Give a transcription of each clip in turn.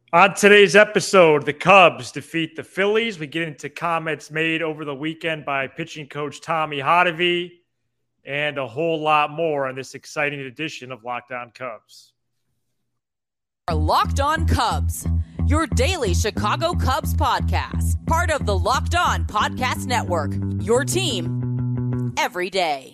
On today's episode, the Cubs defeat the Phillies. We get into comments made over the weekend by pitching coach Tommy Hotovy and a whole lot more on this exciting edition of Locked On Cubs. Locked On Cubs, your daily Chicago Cubs podcast, part of the Locked On Podcast Network, your team every day.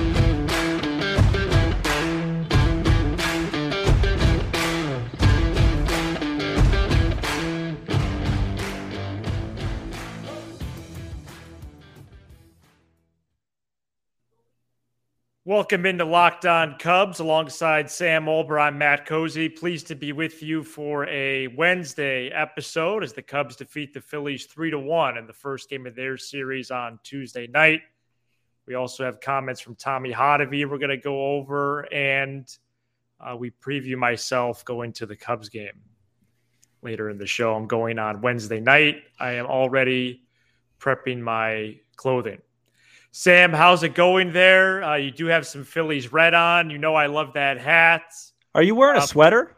Welcome into Locked On Cubs alongside Sam Olber. I'm Matt Cozy. Pleased to be with you for a Wednesday episode as the Cubs defeat the Phillies 3-1 in the first game of their series on Tuesday night. We also have comments from Tommy Hotovy we're going to go over, and we preview myself going to the Cubs game later in the show. I'm going on Wednesday night. I am already prepping my clothing. Sam, how's it going there? You do have some Phillies red on. You know I love that hat. Are you wearing a sweater?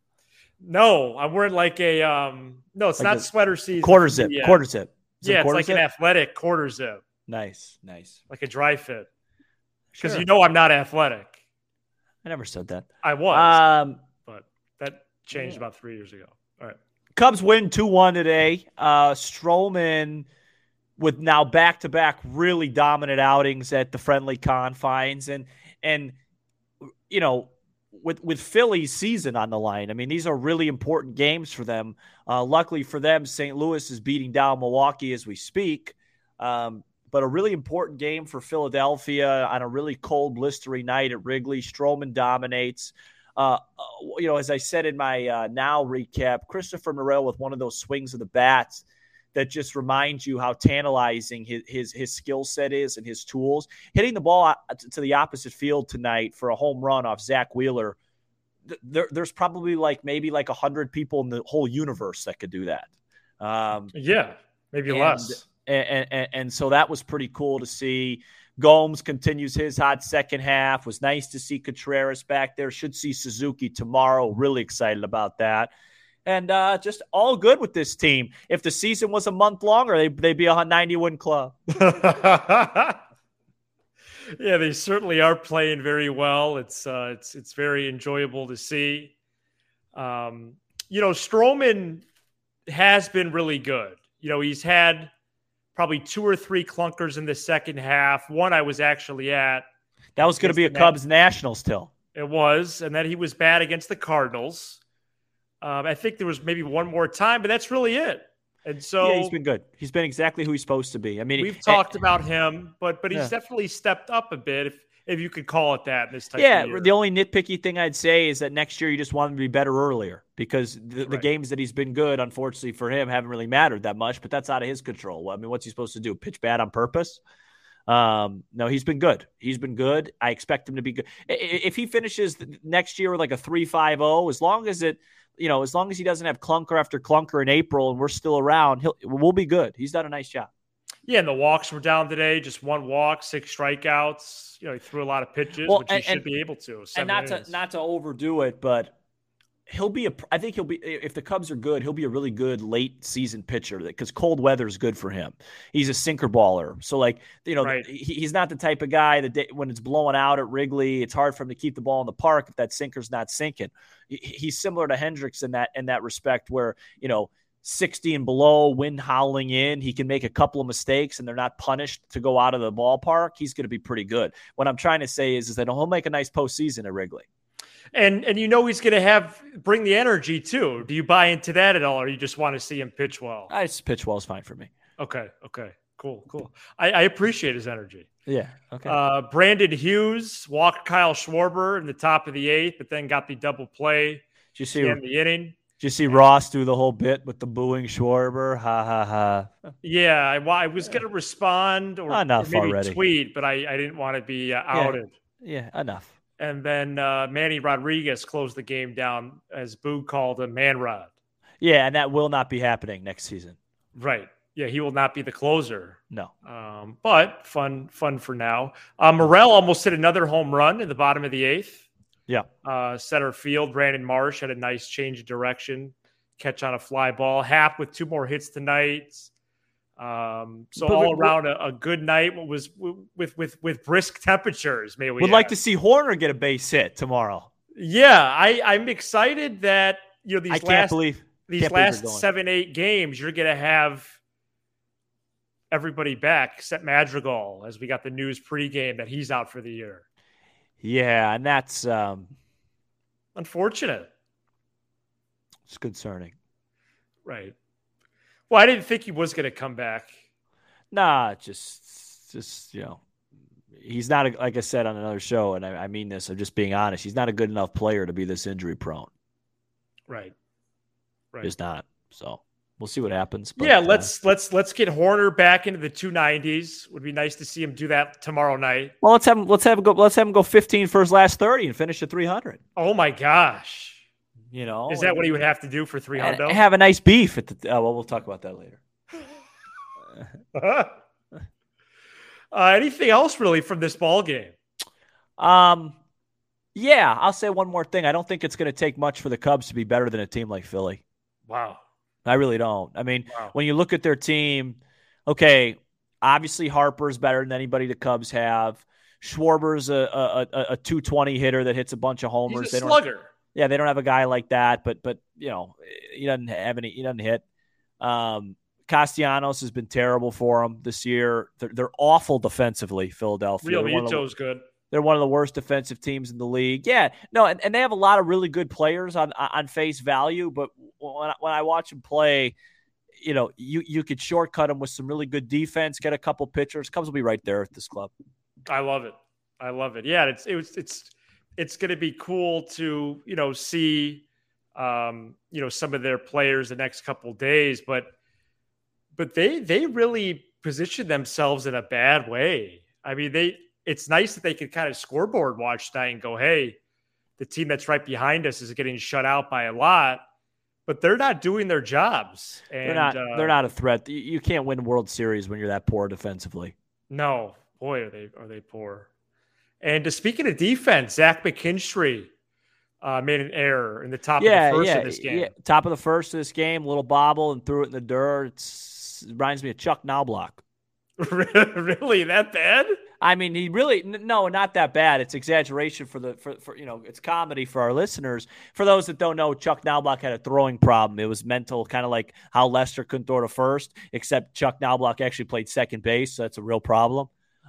No, I'm wearing like a no, it's like not sweater season. Quarter zip. Quarter zip. Yeah, it's like an athletic quarter zip. Nice. Like a dry fit. Because Sure. You know I'm not athletic. I never said that. I was. But that changed about 3 years ago. All right. Cubs win 2-1 today. Stroman with now back-to-back really dominant outings at the friendly confines. And you know, with Philly's season on the line, I mean, these are really important games for them. Luckily for them, St. Louis is beating down Milwaukee as we speak. But a really important game for Philadelphia on a really cold, blistery night at Wrigley. Stroman dominates. As I said in my now recap, Christopher Morel with one of those swings of the bats that just reminds you how tantalizing his skill set is and his tools. Hitting the ball to the opposite field tonight for a home run off Zach Wheeler, there's probably maybe 100 people in the whole universe that could do that. Maybe less. And so that was pretty cool to see. Gomes continues his hot second half. Was nice to see Contreras back there. Should see Suzuki tomorrow. Really excited about that. And just all good with this team. If the season was a month longer, they'd be a 90-win club. Yeah, they certainly are playing very well. It's very enjoyable to see. Stroman has been really good. He's had probably 2 or 3 clunkers in the second half. One I was actually at. That was going to be a Cubs Nationals till. It was, and then he was bad against the Cardinals. I think there was maybe one more time, but that's really it. And so he's been good. He's been exactly who he's supposed to be. I mean, we've talked about him, but he's definitely stepped up a bit, if you could call it that in this type of year. Yeah, the only nitpicky thing I'd say is that next year you just want him to be better earlier because the games that he's been good, unfortunately for him, haven't really mattered that much, but that's out of his control. I mean, what's he supposed to do? Pitch bad on purpose? No, he's been good. He's been good. I expect him to be good. If he finishes next year with like a 3.50, as long as he doesn't have clunker after clunker in April and we're still around, we'll be good. He's done a nice job. Yeah, and the walks were down today. Just 1 walk, 6 strikeouts. He threw a lot of pitches, which he should be able to. And not to overdo it, but I think he'll be, if the Cubs are good, he'll be a really good late season pitcher because cold weather is good for him. He's a sinker baller. So he's not the type of guy that when it's blowing out at Wrigley, it's hard for him to keep the ball in the park if that sinker's not sinking. He's similar to Hendricks in that respect where, 60 and below, wind howling in, he can make a couple of mistakes and they're not punished to go out of the ballpark. He's going to be pretty good. What I'm trying to say is that he'll make a nice postseason at Wrigley. And he's going to bring the energy too. Do you buy into that at all, or you just want to see him pitch well? Pitch well is fine for me. Okay. Cool. I appreciate his energy. Yeah. Okay. Brandon Hughes walked Kyle Schwarber in the top of the 8th, but then got the double play. Did you see the inning? Did you see Ross do the whole bit with the booing Schwarber? Ha ha ha. Yeah, I was going to respond or maybe already. Tweet, but I didn't want to be outed. Yeah, enough. And then Manny Rodriguez closed the game down, as Boog called him, Man-Rod. Yeah, and that will not be happening next season. Right. Yeah, he will not be the closer. No. But fun for now. Morel almost hit another home run in the bottom of the 8th. Yeah. Center field, Brandon Marsh had a nice change of direction. catch on a fly ball. Happ with 2 more hits tonight. All around a good night was with brisk temperatures. Would like to see Horner get a base hit tomorrow. Yeah, I'm excited that these last 7-8 games you're going to have everybody back except Madrigal, as we got the news pregame that he's out for the year. Yeah, and that's unfortunate. It's concerning. Right. Well, I didn't think he was going to come back. Nah, just he's not, like I said on another show, and I mean this, I'm just being honest, he's not a good enough player to be this injury prone. Right. He's not. So we'll see what happens. But, yeah, let's get Horner back into the 290s. Would be nice to see him do that tomorrow night. Well, let's have him go 15 for his last 30 and finish at 300. Oh my gosh. Is that what he would have to do for 300? Have a nice beef at the. We'll talk about that later. Anything else really from this ball game? Yeah, I'll say one more thing. I don't think it's going to take much for the Cubs to be better than a team like Philly. Wow. I really don't. I mean, when you look at their team, okay, obviously Harper's better than anybody the Cubs have. Schwarber's a 220 hitter that hits a bunch of homers. He's a slugger. Yeah, they don't have a guy like that, but he doesn't hit. Castellanos has been terrible for them this year. They're awful defensively, Philadelphia. Realmuto's good. They're one of the worst defensive teams in the league. Yeah, no, and they have a lot of really good players on face value, but when I watch them play, you could shortcut them with some really good defense, get a couple pitchers. Cubs will be right there at this club. I love it. Yeah, it's going to be cool to see some of their players the next couple of days, but they really position themselves in a bad way. I mean, it's nice that they could kind of scoreboard watch tonight and go, hey, the team that's right behind us is getting shut out by a lot, but they're not doing their jobs. And they're not a threat. You can't win World Series when you're that poor defensively. No, boy, are they poor. And speaking of defense, Zach McKinstry made an error in the top of the first of this game. Yeah, top of the first of this game, little bobble and threw it in the dirt. It reminds me of Chuck Knobloch. Really, that bad? I mean, he really not that bad. It's exaggeration for it's comedy for our listeners. For those that don't know, Chuck Knobloch had a throwing problem. It was mental, kind of like how Lester couldn't throw to first, except Chuck Knobloch actually played second base, so that's a real problem.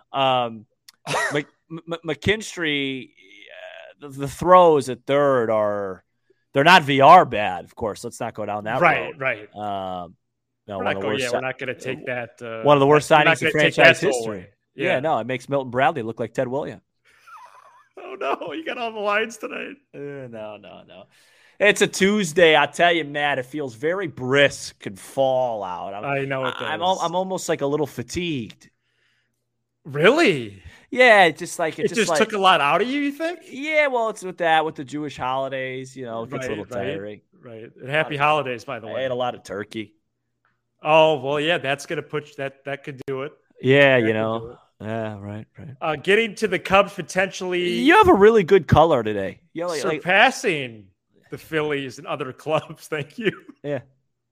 McKinstry, the throws at third they're not VR bad, of course. Let's not go down that road. Right. No, we're not going to take that. One of the worst signings in franchise history. Yeah, no, it makes Milton Bradley look like Ted Williams. Oh, no, you got all the lines tonight. No. It's a Tuesday. I tell you, Matt, it feels very brisk and fall out. I know it does. I'm almost like a little fatigued. Really? Yeah, it just took a lot out of you think? Yeah, well, it's with the Jewish holidays, it gets a little tiring. Right. And happy holidays, by the way. I ate a lot of turkey. Oh, well, yeah, that's going to put that could do it. Yeah, Yeah, right. Getting to the Cubs potentially. You have a really good color today. Surpassing the Phillies and other clubs. Thank you. Yeah.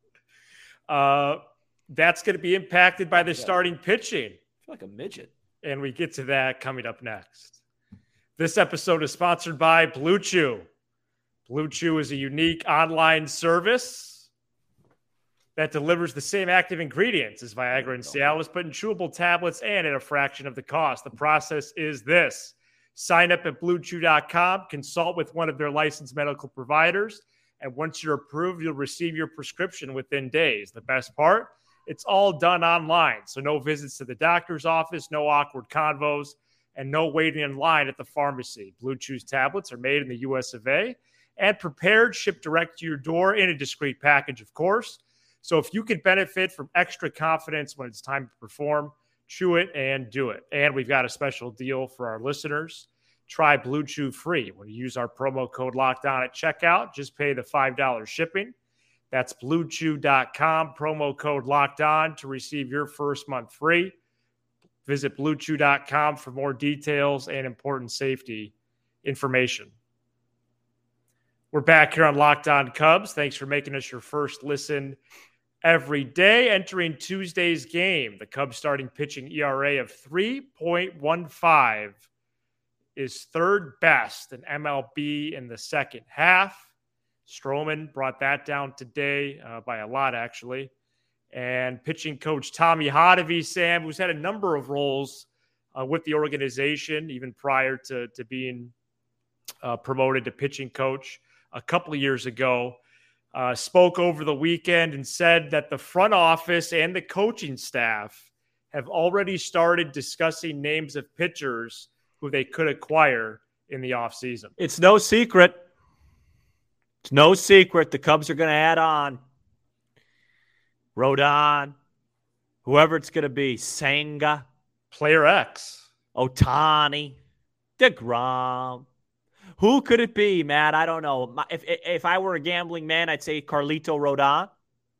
That's going to be impacted by the starting pitching. I feel like a midget. And we get to that coming up next. This episode is sponsored by Blue Chew. Blue Chew is a unique online service that delivers the same active ingredients as Viagra and Cialis, but in chewable tablets and at a fraction of the cost. The process is this. Sign up at BlueChew.com, consult with one of their licensed medical providers, and once you're approved, you'll receive your prescription within days. The best part? It's all done online, so no visits to the doctor's office, no awkward convos, and no waiting in line at the pharmacy. Blue Chew's tablets are made in the U.S. of A. and prepared, shipped direct to your door in a discreet package, of course. So if you could benefit from extra confidence when it's time to perform, chew it and do it. And we've got a special deal for our listeners. Try Blue Chew free. When you use our promo code LOCKEDON at checkout, just pay the $5 shipping. That's BlueChew.com, promo code LOCKEDON to receive your first month free. Visit BlueChew.com for more details and important safety information. We're back here on Locked On Cubs. Thanks for making us your first listen every day. Entering Tuesday's game, the Cubs starting pitching ERA of 3.15 is third best in MLB in the second half. Stroman brought that down today by a lot, actually. And pitching coach Tommy Hotovy, Sam, who's had a number of roles with the organization, even prior to being promoted to pitching coach a couple of years ago, spoke over the weekend and said that the front office and the coaching staff have already started discussing names of pitchers who they could acquire in the offseason. It's no secret. It's no secret the Cubs are going to add on Rodon, whoever it's going to be, Senga, Player X, Ohtani, DeGrom. Who could it be, Matt? I don't know. If I were a gambling man, I'd say Carlito Rodon.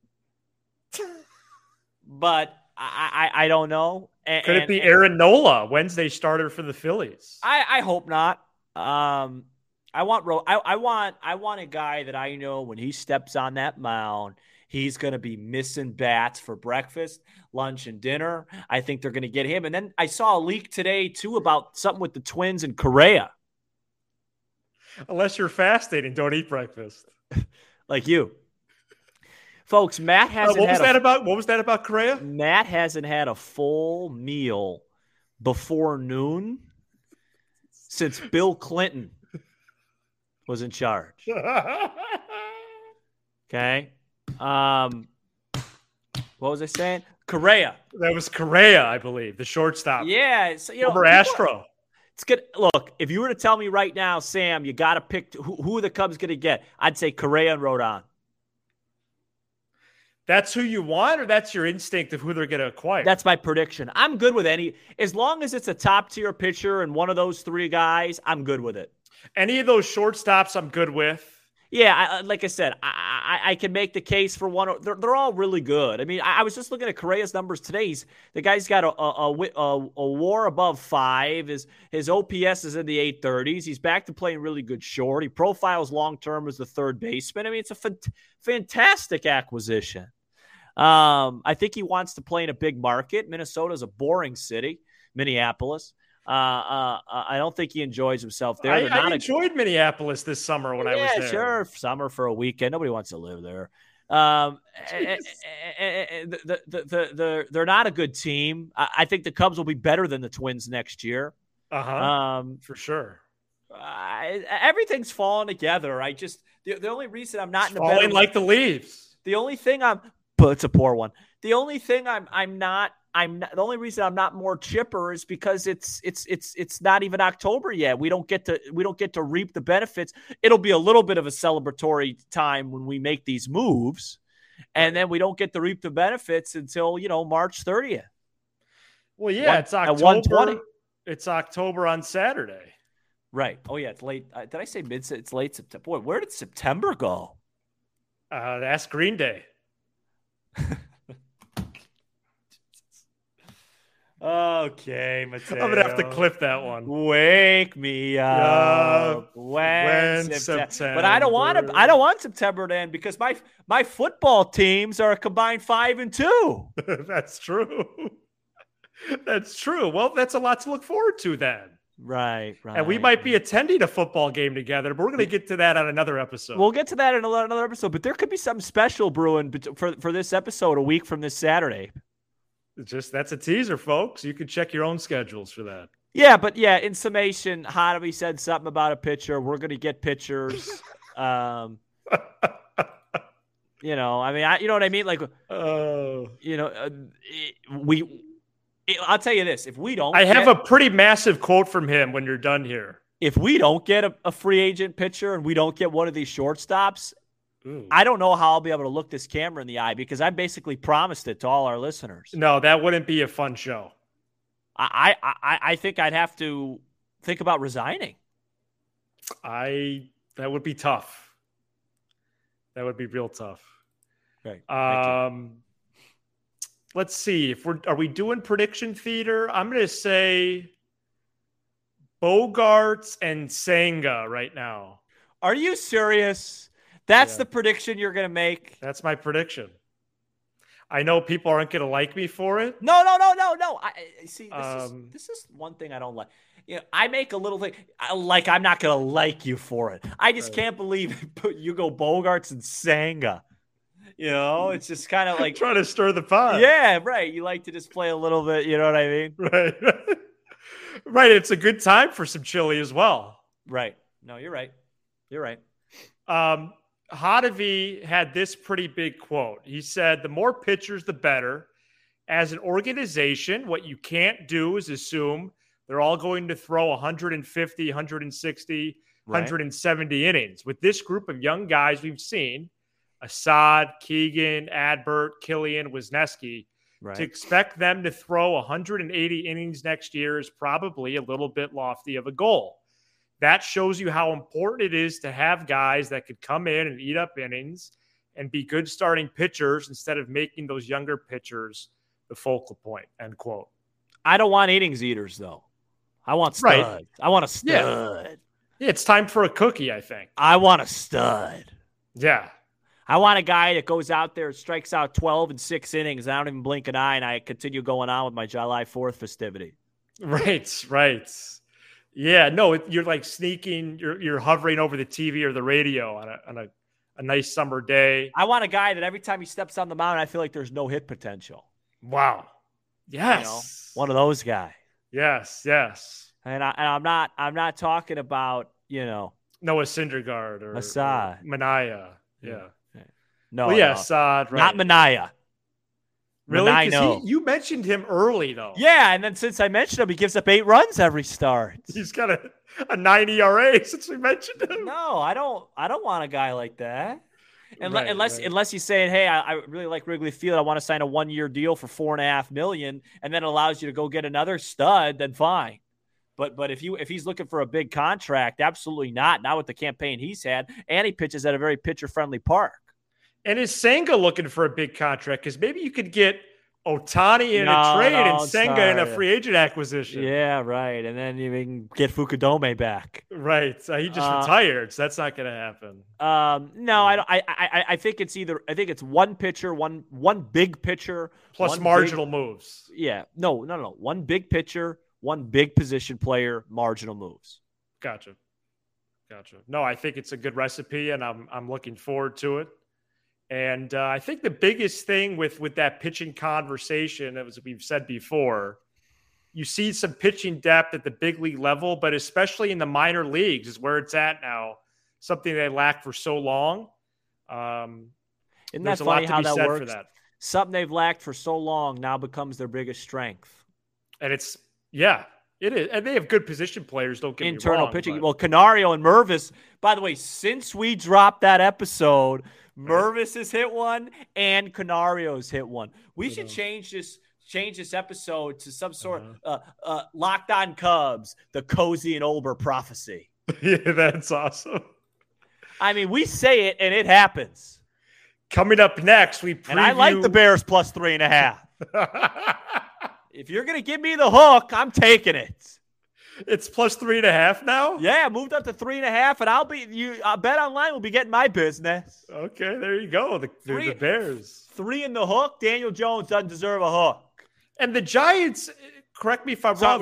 But I don't know. Could it be Aaron Nola, Wednesday starter for the Phillies? I hope not. I want a guy that I know when he steps on that mound, he's going to be missing bats for breakfast, lunch, and dinner. I think they're going to get him. And then I saw a leak today, too, about something with the Twins and Correa. Unless you're fasting and don't eat breakfast. Like you. Folks, Matt hasn't what was that about Correa? Matt hasn't had a full meal before noon since Bill Clinton was in charge. Okay. What was I saying? Correa. That was Correa, I believe, the shortstop. Yeah. So, over Astro. It's good. Look, if you were to tell me right now, Sam, you got to pick who the Cubs going to get, I'd say Correa and Rodon. That's who you want, or that's your instinct of who they're going to acquire? That's my prediction. I'm good with any. As long as it's a top-tier pitcher and one of those three guys, I'm good with it. Any of those shortstops I'm good with. Yeah, like I said, I can make the case for one. They're all really good. I mean, I was just looking at Correa's numbers today. The guy's got a WAR above 5. His OPS is in the 830s. He's back to playing really good short. He profiles long-term as the third baseman. I mean, it's a fantastic acquisition. I think he wants to play in a big market. Minnesota's a boring city. Minneapolis. I don't think he enjoys himself there. I enjoyed Minneapolis this summer when I was there. Yeah, sure. Summer for a weekend. Nobody wants to live there. They're not a good team. I think the Cubs will be better than the Twins next year. For sure. Everything's falling together. The only reason I'm not in the falling like the leaves. The only thing but it's a poor one. The only thing the only reason I'm not more chipper is because it's not even October yet. We don't get to reap the benefits. It'll be a little bit of a celebratory time when we make these moves, and then we don't get to reap the benefits until March 30th. Well, yeah, it's October. At 1:20. It's October on Saturday. Right. Oh yeah, it's late. Did I say mid? It's late September. Boy, where did September go? Ask Green Day. Okay, Mateo. I'm gonna have to clip that one. Wake me up when September. But I don't want September to end because my football teams are a combined 5-2. That's true. That's true. Well, that's a lot to look forward to then. Right. And we might be attending a football game together, but we're going to get to that on another episode. We'll get to that in another episode, but there could be something special brewing for this episode a week from this Saturday. That's a teaser, folks. You can check your own schedules for that. Yeah, but in summation, Hotovy said something about a pitcher. We're going to get pitchers. I mean, you know what I mean? Like, I'll tell you this: if we don't, I have a pretty massive quote from him when you're done here. If we don't get a free agent pitcher and we don't get one of these shortstops, I don't know how I'll be able to look this camera in the eye because I basically promised it to all our listeners. No, that wouldn't be a fun show. I think I'd have to think about resigning. That would be tough. That would be real tough. Right. Let's see. Are we doing prediction theater? I'm going to say Bogarts and Senga right now. Are you serious? That's Yeah. the prediction you're going to make? That's my prediction. I know people aren't going to like me for it. No. I see. This is one thing I don't like. I make a little thing like I'm not going to like you for it. I just can't believe you put Hugo Bogarts and Senga. It's just kind of like trying to stir the pot. Yeah, right. You like to just play a little bit. You know what I mean? Right. Right. It's a good time for some chili as well. Right. No, you're right. You're right. Hottovy had this pretty big quote. He said, "The more pitchers, the better. As an organization, what you can't do is assume they're all going to throw 150, 160, 170 innings. With this group of young guys we've seen, Assad, Keegan, Adbert, Killian, Wisniewski, to expect them to throw 180 innings next year is probably a little bit lofty of a goal. That shows you how important it is to have guys that could come in and eat up innings and be good starting pitchers instead of making those younger pitchers the focal point," end quote. I don't want innings eaters, though. I want studs. Right. I want a stud. Yeah, it's time for a cookie, I think. I want a stud. Yeah. I want a guy that goes out there, strikes out 12 in 6 innings, and I don't even blink an eye, and I continue going on with my July 4th festivity. Right. Yeah, no, you're like sneaking, you're hovering over the TV or the radio on a nice summer day. I want a guy that every time he steps on the mound, I feel like there's no hit potential. Wow. Yes. One of those guys. Yes. And I'm not talking about, Noah Syndergaard or Assad. Manaea. Yeah. No. Well, yeah, Assad. Right. Not Manaea. Really? Because you mentioned him early, though. Yeah, and then since I mentioned him, he gives up 8 runs every start. He's got a 9 ERA since we mentioned him. No, I don't want a guy like that. Unless he's saying, "Hey, I really like Wrigley Field. I want to sign a 1-year deal for $4.5 million," and then it allows you to go get another stud, then fine. But if he's looking for a big contract, absolutely not. Not with the campaign he's had, and he pitches at a very pitcher-friendly park. And is Senga looking for a big contract? Because maybe you could get Ohtani in a trade and Senga in a free agent acquisition. Yeah, right. And then you can get Fukudome back. Right. He just retired, so that's not going to happen. No, I don't. I think it's it's one pitcher, one big pitcher plus marginal moves. Yeah. No. One big pitcher, one big position player, marginal moves. Gotcha. No, I think it's a good recipe, and I'm looking forward to it. And I think the biggest thing with that pitching conversation, as we've said before, you see some pitching depth at the big league level, but especially in the minor leagues is where it's at now. Something they lacked for so long. Isn't that funny how that works? For that. Something they've lacked for so long now becomes their biggest strength. And it is. And they have good position players, don't get me wrong. Internal pitching. But... Well, Canario and Mervis, by the way, since we dropped that episode, Mervis has hit one and Canario's hit one. We should change this episode to some sort of Locked On Cubs, the Cozy and Olber prophecy. Yeah, that's awesome. I mean, we say it and it happens. Coming up next, we preview... And I like the Bears plus 3.5. If you're going to give me the hook, I'm taking it. It's plus 3.5 now? Yeah, moved up to 3.5, and Bet Online will be getting my business. Okay, there you go. The Bears. 3 in the hook. Daniel Jones doesn't deserve a hook. And the Giants, correct me if I'm wrong.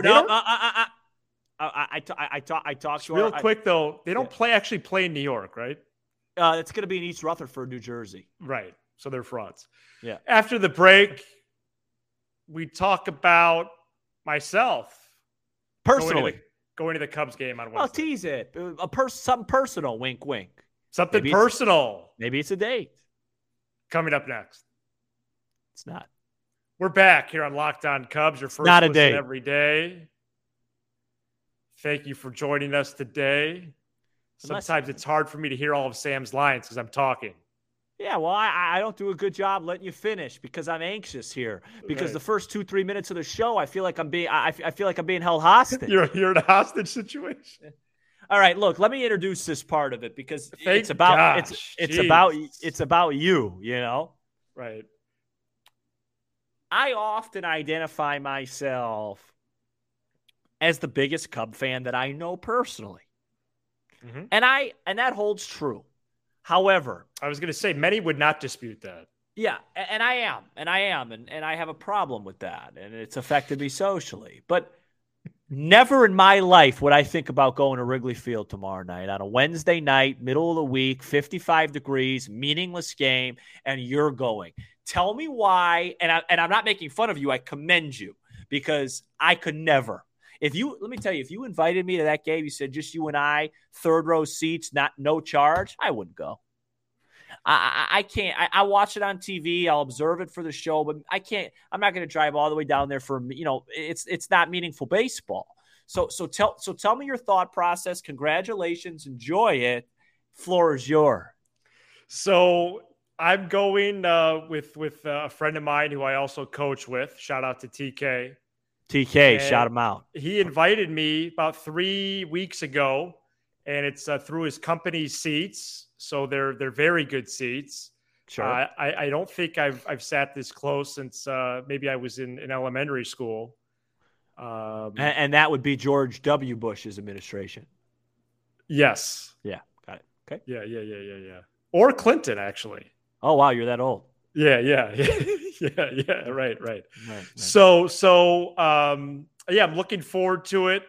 I talked real quick though. They don't actually play in New York, right? It's going to be in East Rutherford, New Jersey. Right. So they're frauds. Yeah. After the break, we talk about myself personally going to the Cubs game on Wednesday. I'll tease it. Something personal. Wink, wink. Something personal. Maybe it's a date. Coming up next. It's not. We're back here on Locked On Cubs. Your first listen every day. Thank you for joining us today. Sometimes it's hard for me to hear all of Sam's lines because I'm talking. Yeah, well, I don't do a good job letting you finish because I'm anxious here. Because the first 2-3 minutes of the show, I feel like I'm being held hostage. You're in a hostage situation. All right, look, let me introduce this part of it because it's about you, you know? Right. I often identify myself as the biggest Cub fan that I know personally. Mm-hmm. And that holds true. However, I was going to say many would not dispute that. Yeah, and I am, and I have a problem with that, and it's affected me socially. But never in my life would I think about going to Wrigley Field tomorrow night on a Wednesday night, middle of the week, 55 degrees, meaningless game, and you're going. Tell me why, and I'm not making fun of you. I commend you because I could never. Let me tell you, if you invited me to that game, you said just you and I, third row seats, no charge, I wouldn't go. I can't. I watch it on TV. I'll observe it for the show, but I can't. I'm not going to drive all the way down there for It's not meaningful baseball. So tell me your thought process. Congratulations, enjoy it. Floor is yours. So I'm going with a friend of mine who I also coach with. Shout out to TK. TK, shout him out. He invited me about 3 weeks ago, and it's through his company's seats. So they're very good seats. Sure. I don't think I've sat this close since maybe I was in elementary school. And that would be George W. Bush's administration. Yes. Yeah. Got it. Okay. Yeah. Or Clinton, actually. Oh wow, you're that old. Yeah. Right. So I'm looking forward to it.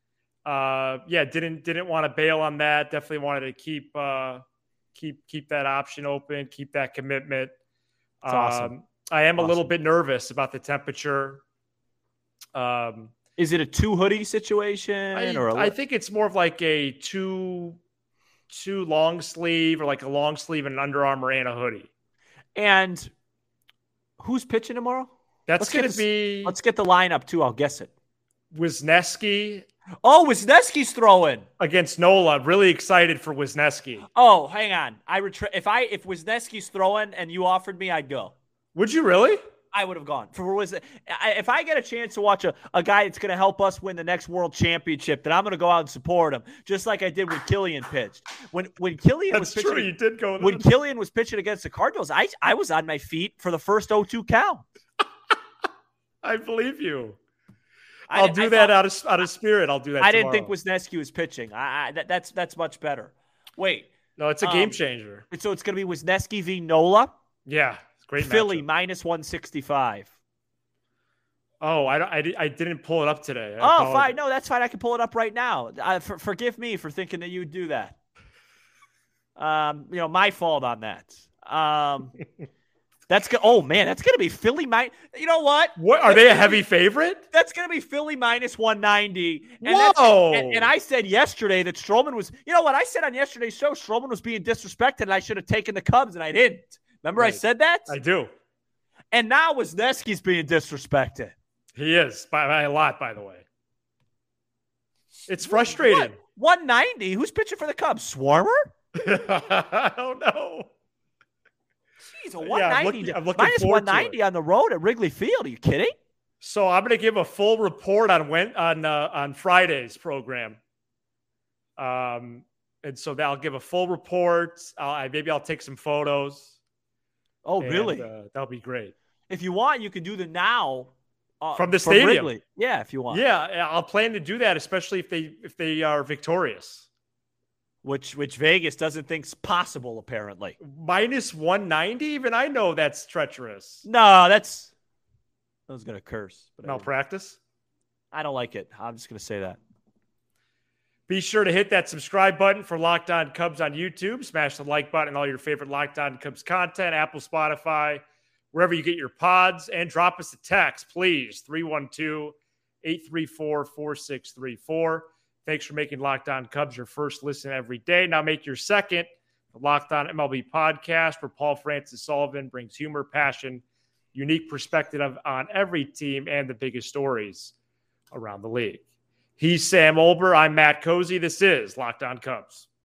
Didn't want to bail on that. Definitely wanted to keep that option open, keep that commitment. That's awesome. I am a little bit nervous about the temperature. Is it a 2 hoodie situation? I think it's more of like a two long sleeve, or like a long sleeve and an Under Armour and a hoodie. And who's pitching tomorrow? Let's get the lineup too. I'll guess it. Wisniewski. Oh, Wisniewski's throwing against Nola. Really excited for Wisniewski. Oh, hang on. If Wisniewski's throwing and you offered me, I'd go. Would you really? I would have gone. If I get a chance to watch a guy that's going to help us win the next world championship, then I'm going to go out and support him, just like I did when Killian pitched. When Killian was pitching, you did go. When Killian was pitching against the Cardinals, I was on my feet for the first 0-2 count. I believe you. I'll do that out of spirit. I'll do that. I didn't think Wisniewski was pitching. That's much better. Wait, no, it's a game changer. So it's going to be Wisniewski v. Nola. Yeah, great. Philly matchup. -165. Oh, I didn't pull it up today. Fine. No, that's fine. I can pull it up right now. Forgive me for thinking that you would do that. My fault on that. That's good. Oh man, that's gonna be Philly. You know what? What are they a heavy favorite? That's gonna be Philly -190. Whoa! And I said yesterday that Stroman was. You know what? I said on yesterday's show Stroman was being disrespected, and I should have taken the Cubs, and I didn't. Remember right. I said that? I do. And now Wisniewski's being disrespected. He is by a lot, by the way. It's frustrating. What? 190? Who's pitching for the Cubs? Swarmer? I don't know. Jeez, a 190. I'm looking -190 on the road at Wrigley Field. Are you kidding? So I'm going to give a full report on Friday's program. And so I'll give a full report. Maybe I'll take some photos. Oh, really? That'll be great. If you want, you can do the now from the stadium. Wrigley. Yeah, if you want. Yeah, I'll plan to do that, especially if they are victorious. Which Vegas doesn't think's possible, apparently. -190? Even I know that's treacherous. No, I was going to curse. But malpractice? I don't like it. I'm just going to say that. Be sure to hit that subscribe button for Locked On Cubs on YouTube. Smash the like button and all your favorite Locked On Cubs content, Apple, Spotify, wherever you get your pods. And drop us a text, please, 312-834-4634. Thanks for making Locked On Cubs your first listen every day. Now make your second the Locked On MLB podcast, where Paul Francis Sullivan brings humor, passion, unique perspective on every team and the biggest stories around the league. He's Sam Olber. I'm Matt Cozy. This is Locked On Cubs.